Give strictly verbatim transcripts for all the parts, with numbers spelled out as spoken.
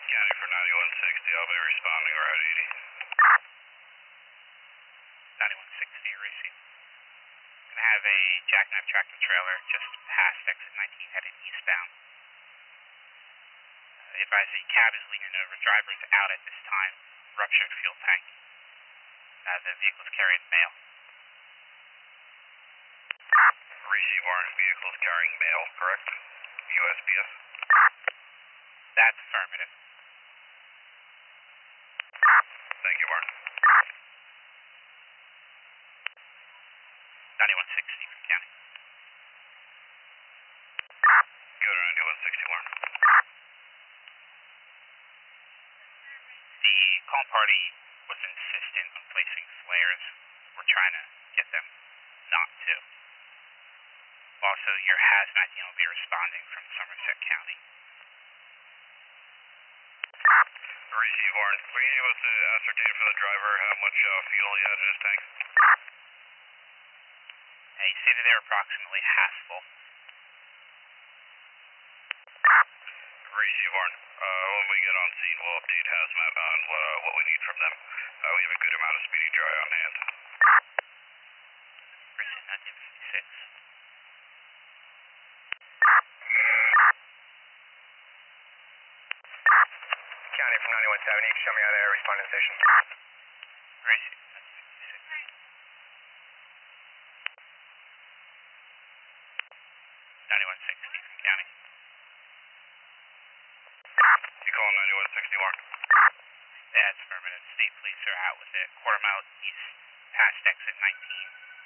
County for ninety-one sixty, I'll be responding Route eighty. ninety-one sixty, receive. Gonna have a jackknife tractor trailer just past exit nineteen headed eastbound. Uh, advise the cab is leaning over, driver's out at this time, ruptured fuel tank. Uh, the vehicle's carrying mail. Receive warrant, vehicles carrying mail, correct? U S P S? That's affirmative. Thank you, Warren. ninety-one sixty from County. Go to ninety-one sixty, Warren. The call party was insistent on placing flares. We're trying to get them not to. Also, your hazmat team will be responding from Somerset County. Receive warrant. Were you able to ascertain from the driver how much uh, fuel he had in his tank? Uh, he stated they were approximately half full. Receive warrant. Uh, when we get on scene, we'll update hazmat on uh, what we need from them. Uh, we have a good amount of speedy dry on hand. Receive nineteen fifty-six. County from ninety-one seventy, show me how to respond to the station. Receive nineteen fifty-six. ninety-one sixty from County. You calling ninety-one sixty, Warren? That's affirmative. State police are out with it. Quarter mile east, past exit nineteen.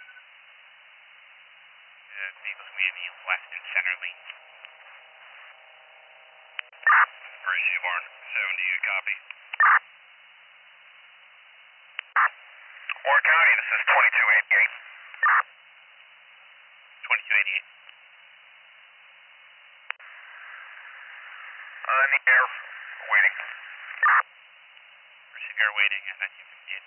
The vehicle's moving left and center lanes. Receive warrant. seventy, you copy. Warren County, this is twenty-two eighty-eight. twenty-two eighty-eight. Uh, in the air, waiting. Receive air waiting at nineteen fifty-eight.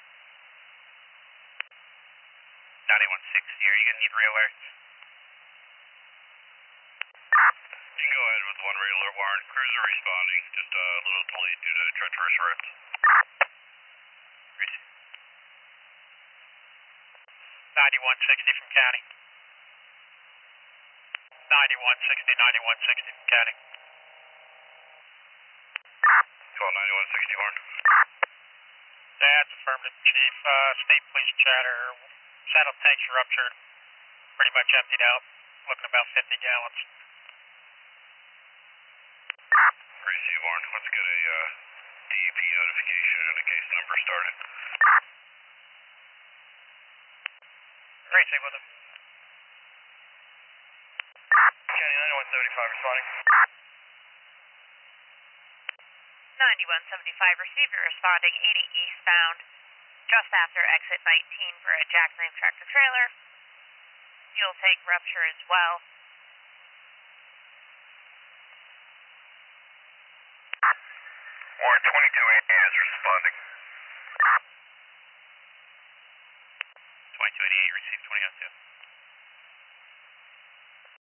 ninety-one sixty, are you going to need real alerts? You can go ahead with one real alert, Warren. Cruiser responding, just uh, a little delayed due to treacherous roads. Receive. ninety-one sixty from County. ninety-one sixty, ninety-one sixty from County. Call ninety-one sixty, Warren. That's affirmative, Chief. Uh, state police chatter. Saddle tanks ruptured. Pretty much emptied out. Looking about fifty gallons. Receive warrant. Let's get a uh, D E P notification and a case number started. Receive with him. County ninety-one seventy-five responding. ninety-one seventy-five receiver responding eighty eastbound, just after exit nineteen for a jackknife tractor trailer. Fuel tank rupture as well. Warrant twenty-two eighty-eight is responding. twenty-two eighty-eight, receive twenty oh two.